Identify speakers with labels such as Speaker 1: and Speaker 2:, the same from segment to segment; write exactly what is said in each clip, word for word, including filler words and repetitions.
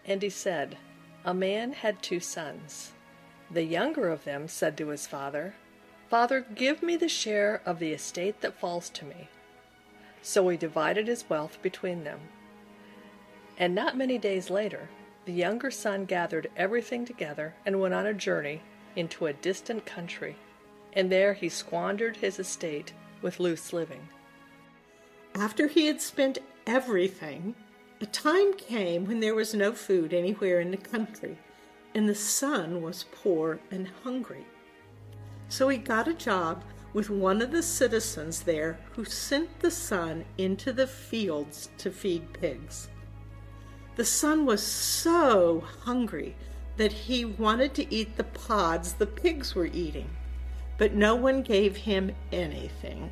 Speaker 1: And he said, A man had two sons. The younger of them said to his father, Father, give me the share of the estate that falls to me. So he divided his wealth between them. And not many days later, the younger son gathered everything together and went on a journey into a distant country, and there he squandered his estate with loose living.
Speaker 2: After he had spent everything, a time came when there was no food anywhere in the country, and the son was poor and hungry. So he got a job with one of the citizens there, who sent the son into the fields to feed pigs. The son was so hungry that he wanted to eat the pods the pigs were eating, but no one gave him anything.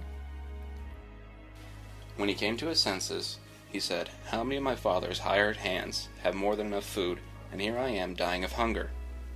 Speaker 3: When he came to his senses, he said, How many of my father's hired hands have more than enough food, and here I am dying of hunger?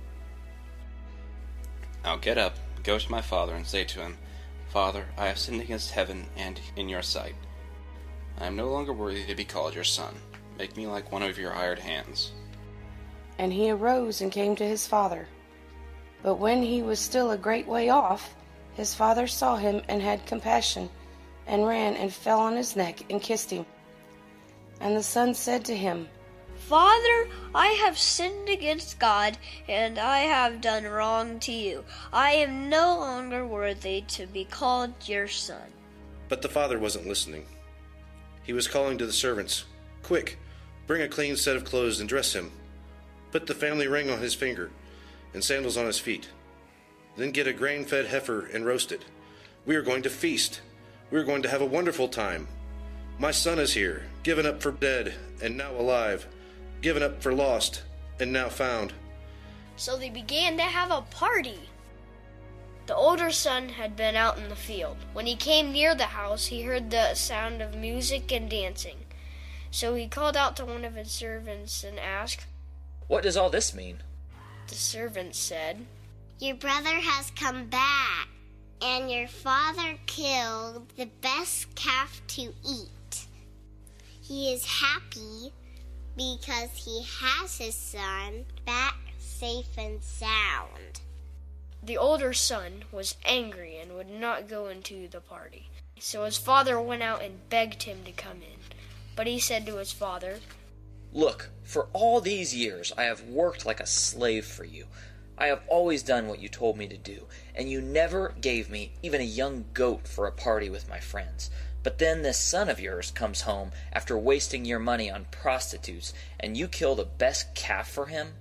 Speaker 3: Now get up, go to my father, and say to him, Father, I have sinned against heaven and in your sight. I am no longer worthy to be called your son. Make me like one of your hired hands.
Speaker 4: And he arose and came to his father. But when he was still a great way off, his father saw him and had compassion, and ran and fell on his neck and kissed him. And the son said to him,
Speaker 5: Father, I have sinned against God, and I have done wrong to you. I am no longer worthy to be called your son.
Speaker 6: But the father wasn't listening. He was calling to the servants, Quick, bring a clean set of clothes and dress him. Put the family ring on his finger and sandals on his feet. Then get a grain-fed heifer and roast it. We are going to feast. We are going to have a wonderful time. My son is here, given up for dead and now alive, given up for lost and now found.
Speaker 5: So they began to have a party. The older son had been out in the field. When he came near the house, he heard the sound of music and dancing. So he called out to one of his servants and asked,
Speaker 7: What does all this mean?
Speaker 5: The servant said,
Speaker 8: Your brother has come back, and your father killed the best calf to eat. He is happy because he has his son back safe and sound.
Speaker 5: The older son was angry and would not go into the party. So his father went out and begged him to come in. But he said to his father,
Speaker 7: Look, for all these years I have worked like a slave for you. I have always done what you told me to do, and you never gave me even a young goat for a party with my friends. But then this son of yours comes home after wasting your money on prostitutes, and you kill the best calf for him?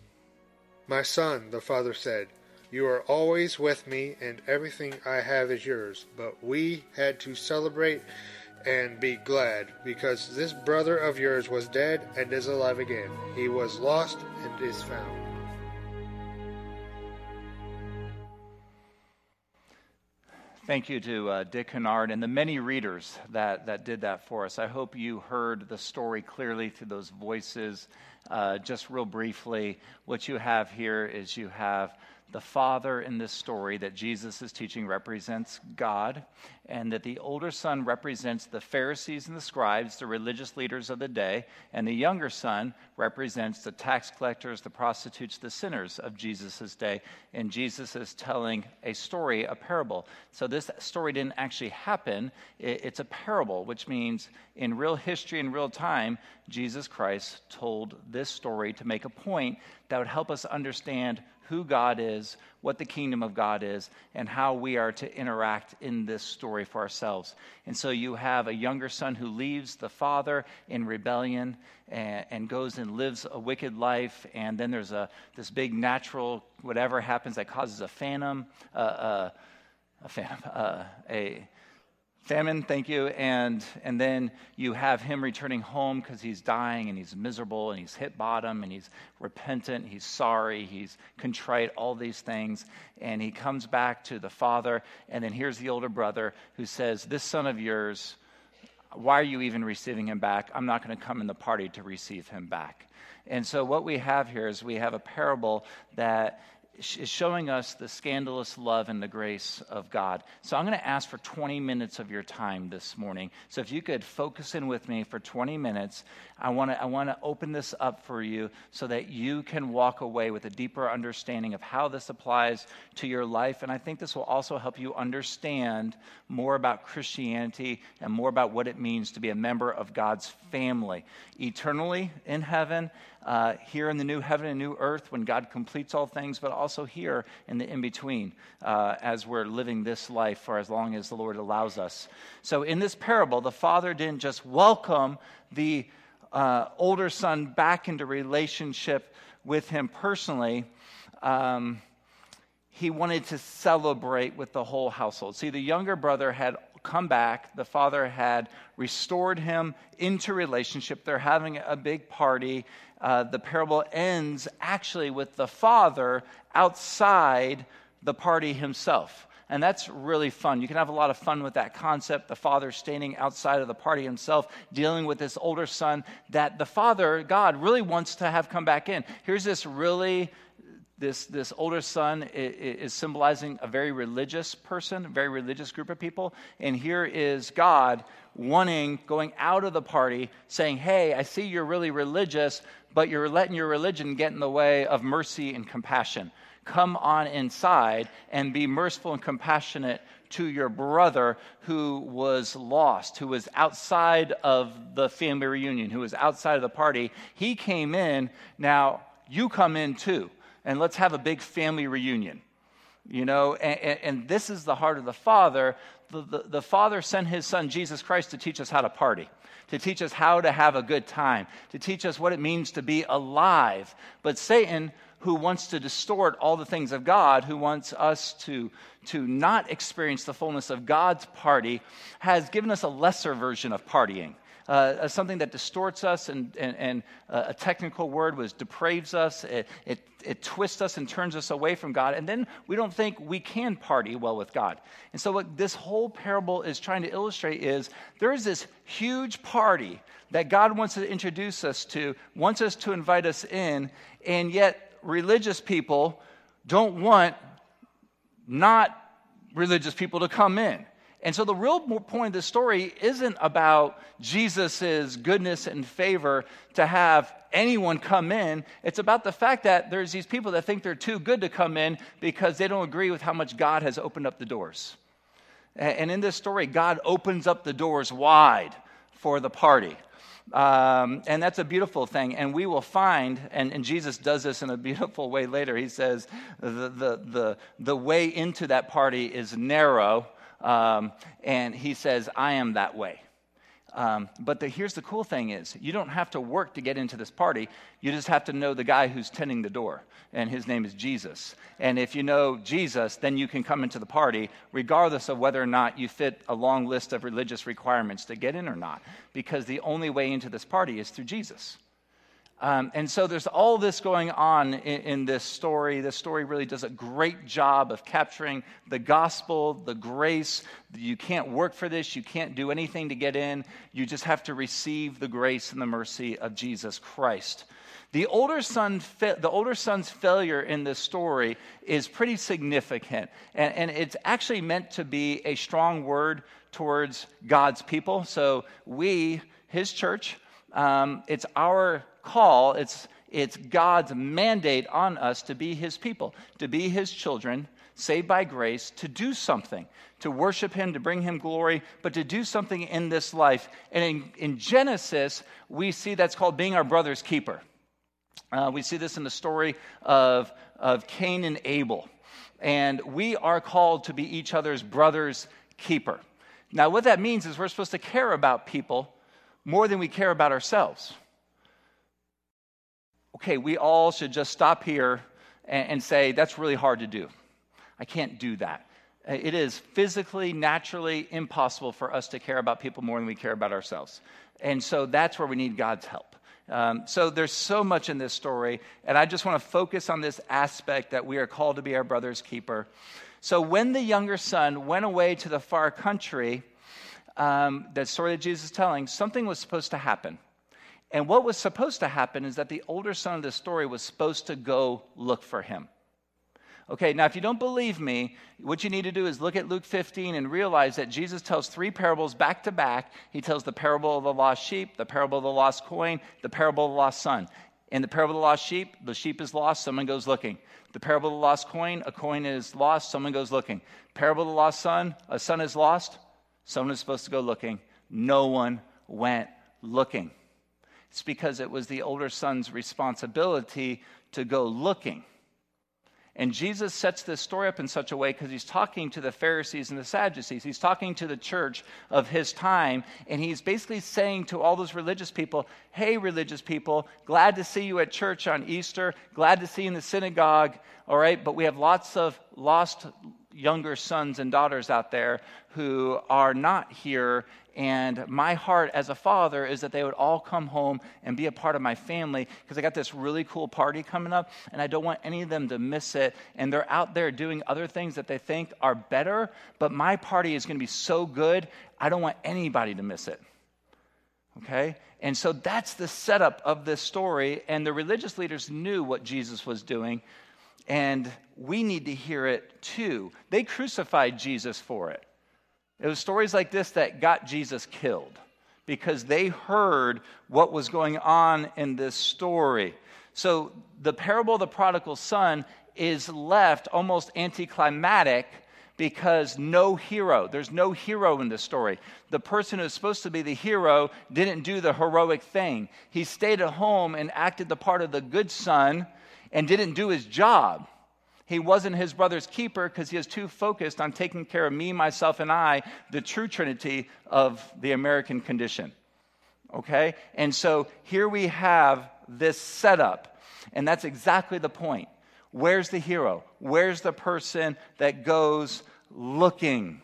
Speaker 9: My son, the father said, you are always with me, and everything I have is yours. But we had to celebrate and be glad, because this brother of yours was dead and is alive again. He was lost and is found.
Speaker 10: Thank you to uh, Dick Hennard and the many readers that, that did that for us. I hope you heard the story clearly through those voices. Uh, just real briefly, what you have here is you have the father in this story that Jesus is teaching represents God, and that the older son represents the Pharisees and the scribes, the religious leaders of the day, and the younger son represents the tax collectors, the prostitutes, the sinners of Jesus' day. And Jesus is telling a story, a parable. So this story didn't actually happen. It's a parable, which means in real history, in real time, Jesus Christ told this story to make a point that would help us understand who God is, what the kingdom of God is, and how we are to interact in this story for ourselves. And so you have a younger son who leaves the father in rebellion and, and goes and lives a wicked life, and then there's a this big natural whatever happens that causes a phantom, uh, uh, a phantom, uh, a famine, thank you, and and then you have him returning home because he's dying and he's miserable and he's hit bottom and he's repentant, he's sorry, he's contrite, all these things, and he comes back to the father, and then here's the older brother who says, this son of yours, why are you even receiving him back? I'm not going to come in the party to receive him back. And so what we have here is we have a parable that is showing us the scandalous love and the grace of God. So I'm going to ask for twenty minutes of your time this morning. So if you could focus in with me for twenty minutes, I want to I want to open this up for you so that you can walk away with a deeper understanding of how this applies to your life. And I think this will also help you understand more about Christianity and more about what it means to be a member of God's family. Eternally in heaven, uh, here in the new heaven and new earth when God completes all things, but also here in the in-between uh, as we're living this life for as long as the Lord allows us. So in this parable, the father didn't just welcome the uh, older son back into relationship with him personally. Um, he wanted to celebrate with the whole household. See, the younger brother had come back. The father had restored him into relationship. They're having a big party. Uh, the parable ends actually with the father outside the party himself. And that's really fun. You can have a lot of fun with that concept. The father standing outside of the party himself, dealing with this older son that the father, God, really wants to have come back in. Here's this really This this older son is, is symbolizing a very religious person, a very religious group of people. And here is God wanting, going out of the party, saying, hey, I see you're really religious, but you're letting your religion get in the way of mercy and compassion. Come on inside and be merciful and compassionate to your brother who was lost, who was outside of the family reunion, who was outside of the party. He came in, now you come in too. And let's have a big family reunion, you know, and, and this is the heart of the Father. The, the, the Father sent his Son, Jesus Christ, to teach us how to party, to teach us how to have a good time, to teach us what it means to be alive. But Satan, who wants to distort all the things of God, who wants us to, to not experience the fullness of God's party, has given us a lesser version of partying. Uh, something that distorts us, and, and, and uh, a technical word was depraves us. It, it, it twists us and turns us away from God. And then we don't think we can party well with God. And so what this whole parable is trying to illustrate is there is this huge party that God wants to introduce us to, wants us to invite us in, and yet religious people don't want not religious people to come in. And so the real point of the story isn't about Jesus' goodness and favor to have anyone come in. It's about the fact that there's these people that think they're too good to come in because they don't agree with how much God has opened up the doors. And in this story, God opens up the doors wide for the party. Um, and that's a beautiful thing. And we will find, and, and Jesus does this in a beautiful way later. He says the, the, the, the way into that party is narrow. Um, and he says, I am that way. Um, but the, here's the cool thing is, you don't have to work to get into this party. You just have to know the guy who's tending the door, and his name is Jesus. And if you know Jesus, then you can come into the party, regardless of whether or not you fit a long list of religious requirements to get in or not, because the only way into this party is through Jesus. Um, and so there's all this going on in, in this story. This story really does a great job of capturing the gospel, the grace. You can't work for this. You can't do anything to get in. You just have to receive the grace and the mercy of Jesus Christ. The older son, the older son's failure in this story is pretty significant, and, and it's actually meant to be a strong word towards God's people. So we, his church, um, it's our call, it's it's God's mandate on us to be his people, to be his children, saved by grace, to do something, to worship him, to bring him glory, but to do something in this life. And in, in Genesis, we see that's called being our brother's keeper. Uh, we see this in the story of, of Cain and Abel. And we are called to be each other's brother's keeper. Now, what that means is we're supposed to care about people more than we care about ourselves. Okay, we all should just stop here and, and say, that's really hard to do. I can't do that. It is physically, naturally impossible for us to care about people more than we care about ourselves. And so that's where we need God's help. Um, so there's so much in this story, and I just want to focus on this aspect that we are called to be our brother's keeper. So when the younger son went away to the far country, um, that story that Jesus is telling, something was supposed to happen. And what was supposed to happen is that the older son of the story was supposed to go look for him. Okay, now if you don't believe me, what you need to do is look at Luke fifteen and realize that Jesus tells three parables back to back. He tells the parable of the lost sheep, the parable of the lost coin, the parable of the lost son. In the parable of the lost sheep, the sheep is lost, someone goes looking. The parable of the lost coin, a coin is lost, someone goes looking. Parable of the lost son, a son is lost, someone is supposed to go looking. No one went looking. It's because it was the older son's responsibility to go looking. And Jesus sets this story up in such a way because he's talking to the Pharisees and the Sadducees. He's talking to the church of his time, and he's basically saying to all those religious people, hey, religious people, glad to see you at church on Easter, glad to see you in the synagogue, all right, but we have lots of lost younger sons and daughters out there who are not here, and my heart as a father is that they would all come home and be a part of my family because I got this really cool party coming up, and I don't want any of them to miss it, and they're out there doing other things that they think are better, but my party is going to be so good, I don't want anybody to miss it. Okay? And so that's the setup of this story, and the religious leaders knew what Jesus was doing, and we need to hear it too. They crucified Jesus for it. It was stories like this that got Jesus killed because they heard what was going on in this story. So the parable of the prodigal son is left almost anticlimactic because no hero, there's no hero in the story. The person who's supposed to be the hero didn't do the heroic thing. He stayed at home and acted the part of the good son and didn't do his job. He wasn't his brother's keeper because he was too focused on taking care of me, myself, and I, the true trinity of the American condition. Okay? And so here we have this setup, and that's exactly the point. Where's the hero? Where's the person that goes looking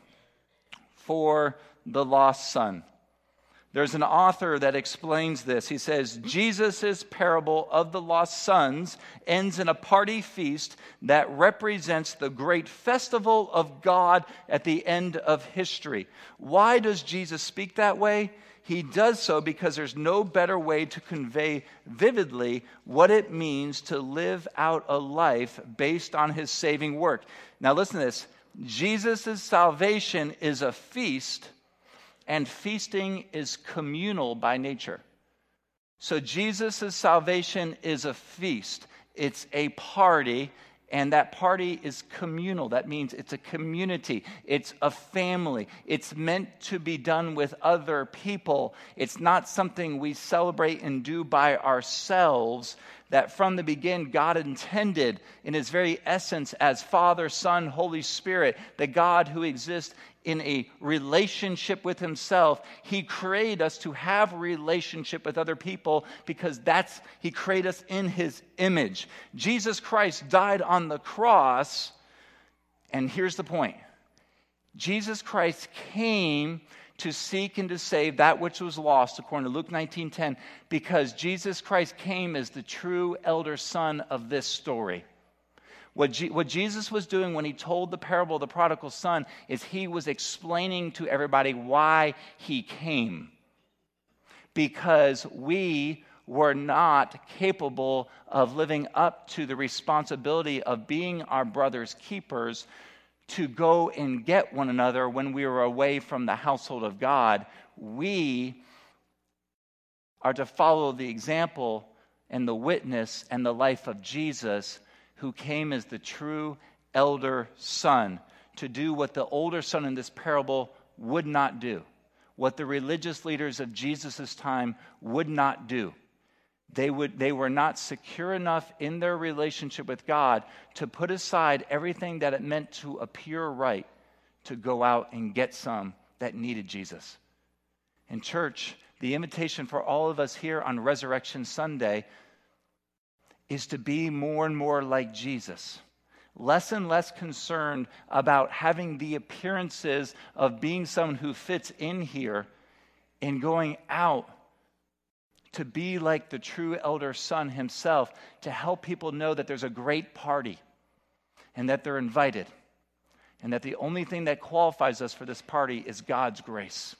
Speaker 10: for the lost son? There's an author that explains this. He says, Jesus' parable of the lost sons ends in a party feast that represents the great festival of God at the end of history. Why does Jesus speak that way? He does so because there's no better way to convey vividly what it means to live out a life based on his saving work. Now listen to this. Jesus' salvation is a feast, and feasting is communal by nature. So Jesus' salvation is a feast. It's a party, and that party is communal. That means it's a community. It's a family. It's meant to be done with other people. It's not something we celebrate and do by ourselves. That from the beginning, God intended in his very essence as Father, Son, Holy Spirit, the God who exists in a relationship with himself. He created us to have a relationship with other people because that's, he created us in his image. Jesus Christ died on the cross, and here's the point. Jesus Christ came to seek and to save that which was lost, according to Luke nineteen ten, because Jesus Christ came as the true elder son of this story. What, G- what Jesus was doing when he told the parable of the prodigal son is he was explaining to everybody why he came. Because we were not capable of living up to the responsibility of being our brother's keepers to go and get one another when we were away from the household of God. We are to follow the example and the witness and the life of Jesus, who came as the true elder son to do what the older son in this parable would not do, what the religious leaders of Jesus' time would not do. They would, they were not secure enough in their relationship with God to put aside everything that it meant to appear right, to go out and get some that needed Jesus. In church, the invitation for all of us here on Resurrection Sunday is to be more and more like Jesus. Less and less concerned about having the appearances of being someone who fits in here and going out to be like the true elder son himself, to help people know that there's a great party and that they're invited and that the only thing that qualifies us for this party is God's grace.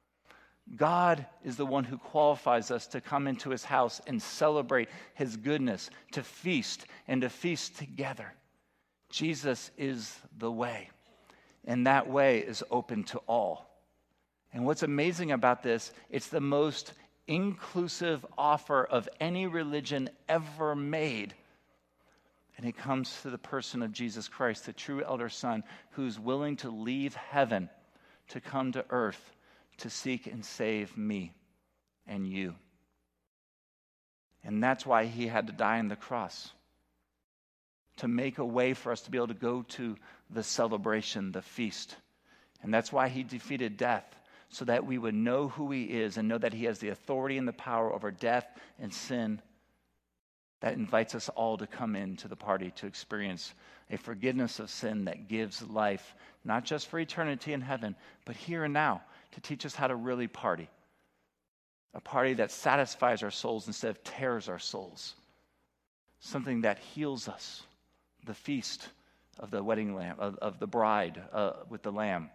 Speaker 10: God is the one who qualifies us to come into his house and celebrate his goodness, to feast and to feast together. Jesus is the way, and that way is open to all. And what's amazing about this, it's the most inclusive offer of any religion ever made. And it comes to the person of Jesus Christ, the true elder son, who's willing to leave heaven to come to earth to seek and save me and you. And that's why he had to die on the cross, to make a way for us to be able to go to the celebration, the feast. And that's why he defeated death, so that we would know who he is and know that he has the authority and the power over death and sin. That invites us all to come into the party to experience a forgiveness of sin that gives life, not just for eternity in heaven, but here and now, to teach us how to really party. A party that satisfies our souls instead of tears our souls. Something that heals us. The feast of the wedding lamb, of, of the bride uh, with the lamb.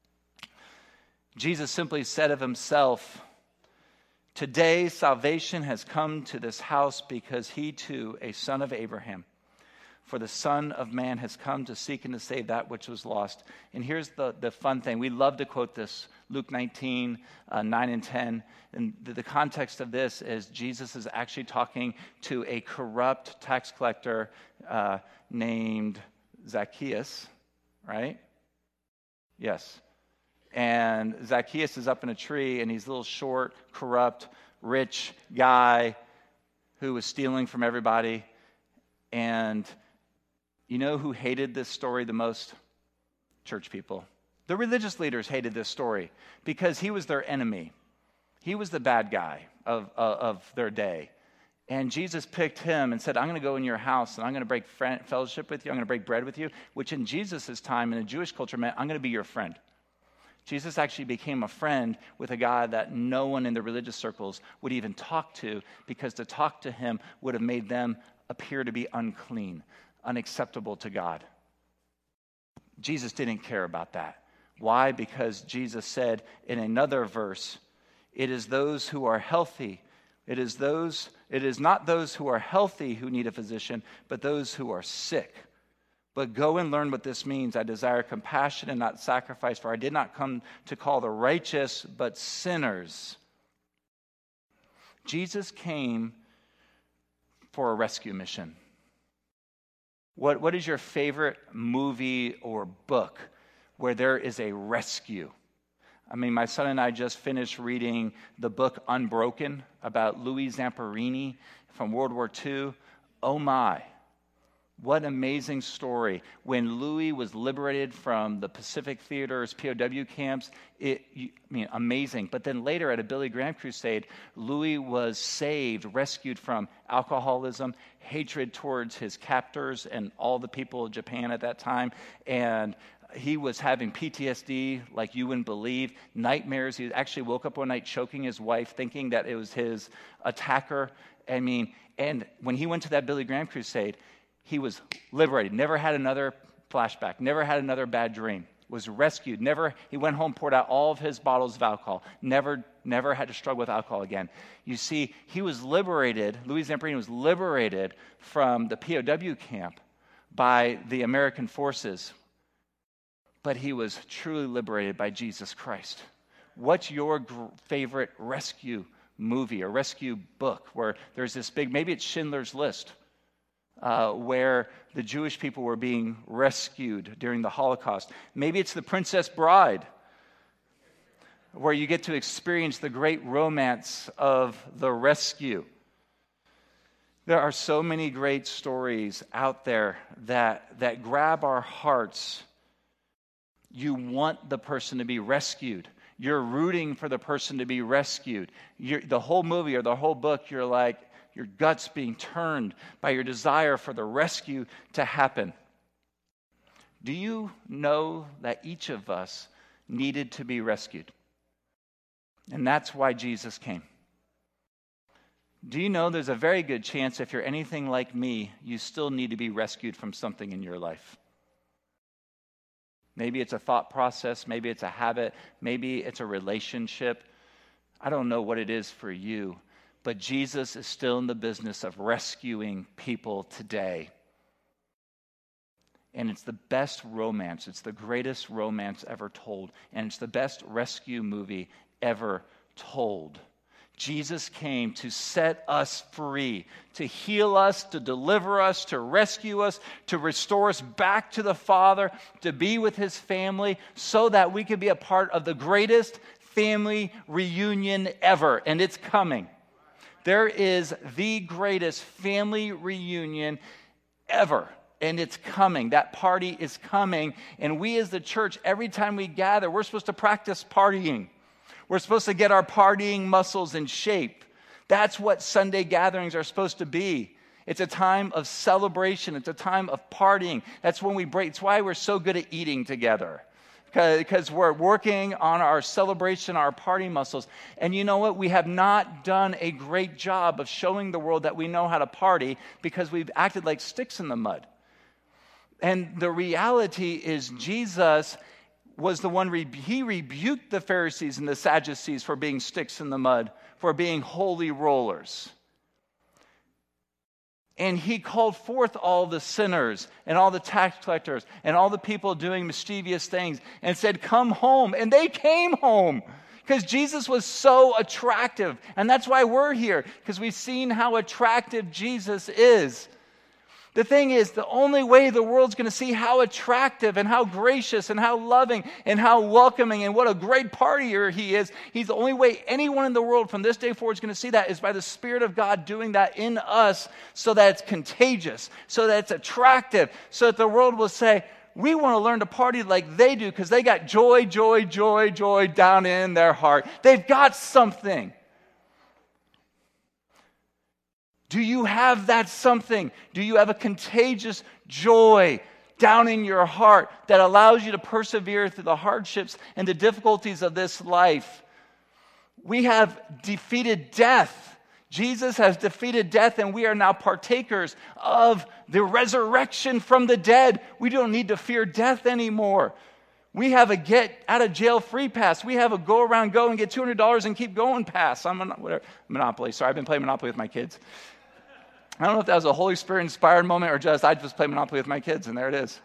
Speaker 10: Jesus simply said of himself, "Today salvation has come to this house because he too, a son of Abraham. For the Son of Man has come to seek and to save that which was lost." And here's the, the fun thing. We love to quote this, Luke nineteen, uh, nine and ten. And the, the context of this is Jesus is actually talking to a corrupt tax collector uh, named Zacchaeus, right? Yes. And Zacchaeus is up in a tree, and he's a little short, corrupt, rich guy who was stealing from everybody. And you know who hated this story the most? Church people. The religious leaders hated this story because he was their enemy. He was the bad guy of, of, of their day. And Jesus picked him and said, "I'm going to go in your house, and I'm going to break friend, fellowship with you. I'm going to break bread with you," which in Jesus' time in the Jewish culture meant, "I'm going to be your friend." Jesus actually became a friend with a guy that no one in the religious circles would even talk to, because to talk to him would have made them appear to be unclean, unacceptable to God. Jesus didn't care about that. Why? Because Jesus said in another verse, "It is those who are healthy. It is those, it is not those who are healthy who need a physician, but those who are sick. But go and learn what this means. I desire compassion and not sacrifice, for I did not come to call the righteous, but sinners." Jesus came for a rescue mission. What, what is your favorite movie or book where there is a rescue? I mean, my son and I just finished reading the book Unbroken about Louis Zamperini from World War Two. Oh my. What an amazing story. When Louis was liberated from the Pacific Theater's P O W camps, it, I mean, amazing. But then later at a Billy Graham crusade, Louis was saved, rescued from alcoholism, hatred towards his captors and all the people of Japan at that time. And he was having P T S D like you wouldn't believe, nightmares. He actually woke up one night choking his wife, thinking that it was his attacker. I mean, and when he went to that Billy Graham crusade, he was liberated, never had another flashback, never had another bad dream, was rescued, never, he went home, poured out all of his bottles of alcohol, never, never had to struggle with alcohol again. You see, he was liberated, Louis Zamperini was liberated from the P O W camp by the American forces, but he was truly liberated by Jesus Christ. What's your gr- favorite rescue movie or rescue book where there's this big, maybe it's Schindler's List, Uh, where the Jewish people were being rescued during the Holocaust. Maybe it's The Princess Bride, where you get to experience the great romance of the rescue. There are so many great stories out there that, that grab our hearts. You want the person to be rescued. You're rooting for the person to be rescued. You're, the whole movie or the whole book, you're like, your guts being turned by your desire for the rescue to happen. Do you know that each of us needed to be rescued? And that's why Jesus came. Do you know there's a very good chance if you're anything like me, you still need to be rescued from something in your life? Maybe it's a thought process, maybe it's a habit, maybe it's a relationship. I don't know what it is for you. But Jesus is still in the business of rescuing people today. And it's the best romance. It's the greatest romance ever told. And it's the best rescue movie ever told. Jesus came to set us free, to heal us, to deliver us, to rescue us, to restore us back to the Father, to be with his family, so that we could be a part of the greatest family reunion ever. And it's coming. There is the greatest family reunion ever. And it's coming. That party is coming. And we as the church, every time we gather, we're supposed to practice partying. We're supposed to get our partying muscles in shape. That's what Sunday gatherings are supposed to be. It's a time of celebration. It's a time of partying. That's when we break. It's why we're so good at eating together. Because we're working on our celebration, our party muscles. And you know what? We have not done a great job of showing the world that we know how to party because we've acted like sticks in the mud. And the reality is Jesus was the one, re- he rebuked the Pharisees and the Sadducees for being sticks in the mud, for being holy rollers. And he called forth all the sinners and all the tax collectors and all the people doing mischievous things and said, come home. And they came home because Jesus was so attractive. And that's why we're here, because we've seen how attractive Jesus is. The thing is, the only way the world's going to see how attractive and how gracious and how loving and how welcoming and what a great partier he is, he's the only way anyone in the world from this day forward is going to see that is by the Spirit of God doing that in us so that it's contagious, so that it's attractive, so that the world will say, we want to learn to party like they do because they got joy, joy, joy, joy down in their heart. They've got something. Do you have that something? Do you have a contagious joy down in your heart that allows you to persevere through the hardships and the difficulties of this life? We have defeated death. Jesus has defeated death, and we are now partakers of the resurrection from the dead. We don't need to fear death anymore. We have a get out of jail free pass. We have a go around, go and get two hundred dollars and keep going pass. I'm whatever, Monopoly. Sorry, I've been playing Monopoly with my kids. I don't know if that was a Holy Spirit inspired moment or just I just play Monopoly with my kids, and there it is.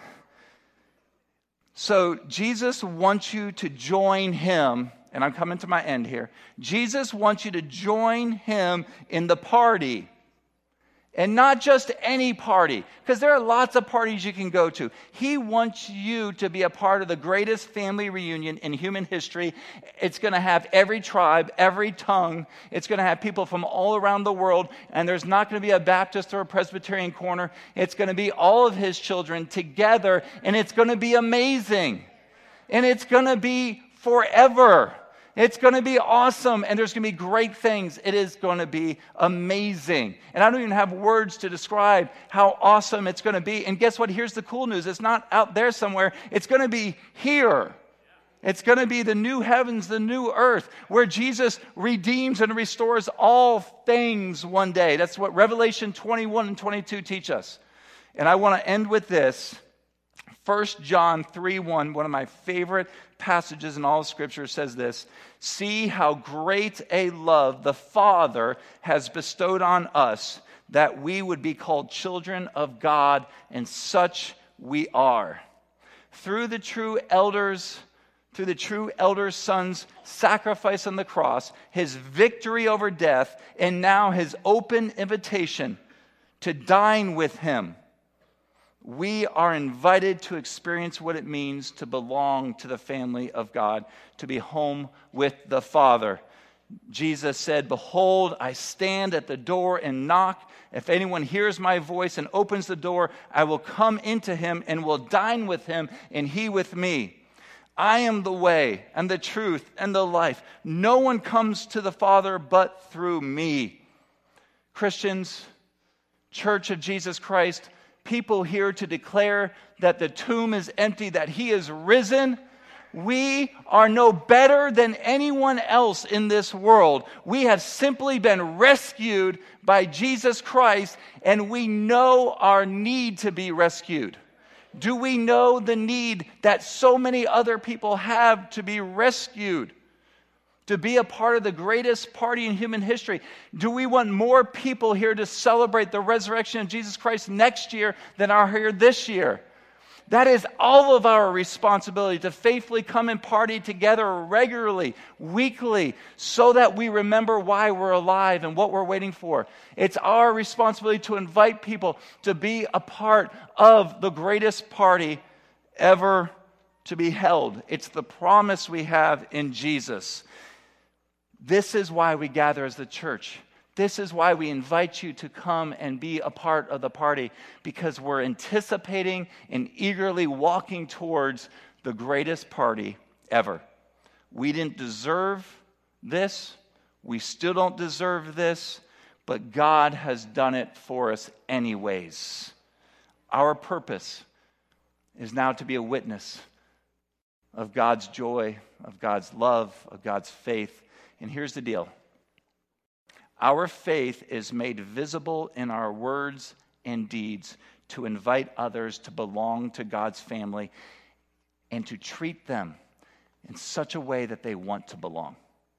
Speaker 10: So Jesus wants you to join him, and I'm coming to my end here. Jesus wants you to join him in the party. And not just any party, because there are lots of parties you can go to. He wants you to be a part of the greatest family reunion in human history. It's going to have every tribe, every tongue. It's going to have people from all around the world, and there's not going to be a Baptist or a Presbyterian corner. It's going to be all of his children together, and it's going to be amazing. And it's going to be forever. It's going to be awesome, and there's going to be great things. It is going to be amazing. And I don't even have words to describe how awesome it's going to be. And guess what? Here's the cool news. It's not out there somewhere. It's going to be here. It's going to be the new heavens, the new earth, where Jesus redeems and restores all things one day. That's what Revelation twenty-one and twenty-two teach us. And I want to end with this. First John three one, one of my favorite passages in all of Scripture, says this: see how great a love the Father has bestowed on us, that we would be called children of God, and such we are. Through the true elders, through the true elder son's sacrifice on the cross, his victory over death, and now his open invitation to dine with him, we are invited to experience what it means to belong to the family of God, to be home with the Father. Jesus said, behold, I stand at the door and knock. If anyone hears my voice and opens the door, I will come into him and will dine with him and he with me. I am the way and the truth and the life. No one comes to the Father but through me. Christians, Church of Jesus Christ, people here to declare that the tomb is empty, that he is risen. We are no better than anyone else in this world. We have simply been rescued by Jesus Christ, and we know our need to be rescued. Do we know the need that so many other people have to be rescued? To be a part of the greatest party in human history? Do we want more people here to celebrate the resurrection of Jesus Christ next year than are here this year? That is all of our responsibility, to faithfully come and party together regularly, weekly, so that we remember why we're alive and what we're waiting for. It's our responsibility to invite people to be a part of the greatest party ever to be held. It's the promise we have in Jesus. This is why we gather as the church. This is why we invite you to come and be a part of the party, because we're anticipating and eagerly walking towards the greatest party ever. We didn't deserve this. We still don't deserve this, but God has done it for us anyways. Our purpose is now to be a witness of God's joy, of God's love, of God's faith. And here's the deal. Our faith is made visible in our words and deeds to invite others to belong to God's family and to treat them in such a way that they want to belong.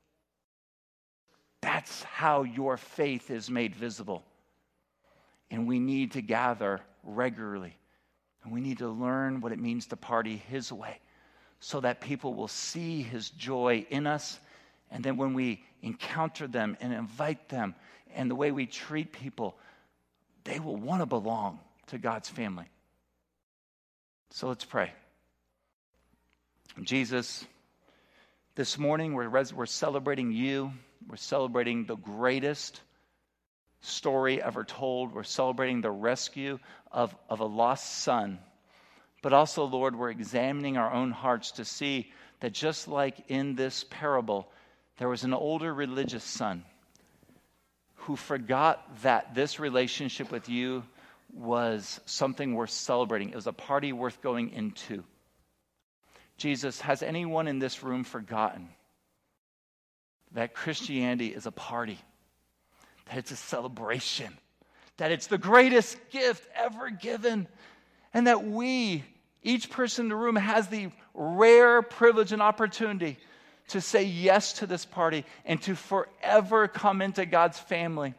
Speaker 10: That's how your faith is made visible. And we need to gather regularly. And we need to learn what it means to party His way, so that people will see His joy in us. And then when we encounter them and invite them, and the way we treat people, they will want to belong to God's family. So let's pray. Jesus, this morning we're, res- we're celebrating you. We're celebrating the greatest story ever told. We're celebrating the rescue of, of a lost son. But also, Lord, we're examining our own hearts to see that just like in this parable, there was an older religious son who forgot that this relationship with you was something worth celebrating. It was a party worth going into. Jesus, has anyone in this room forgotten that Christianity is a party, that it's a celebration, that it's the greatest gift ever given, and that we, each person in the room, has the rare privilege and opportunity to say yes to this party and to forever come into God's family.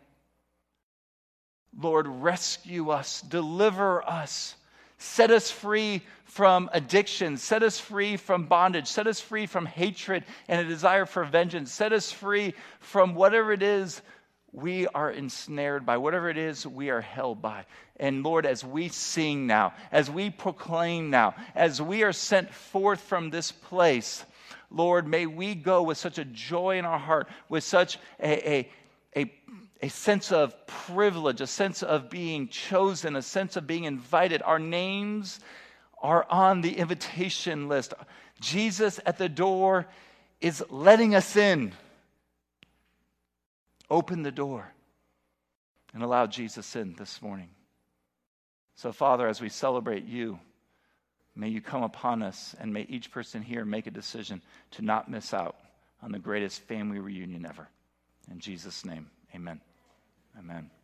Speaker 10: Lord, rescue us, deliver us, set us free from addiction, set us free from bondage, set us free from hatred and a desire for vengeance, set us free from whatever it is we are ensnared by, whatever it is we are held by. And Lord, as we sing now, as we proclaim now, as we are sent forth from this place, Lord, may we go with such a joy in our heart, with such a, a, a, a sense of privilege, a sense of being chosen, a sense of being invited. Our names are on the invitation list. Jesus at the door is letting us in. Open the door and allow Jesus in this morning. So, Father, as we celebrate you, may you come upon us, and may each person here make a decision to not miss out on the greatest family reunion ever. In Jesus' name, amen. Amen.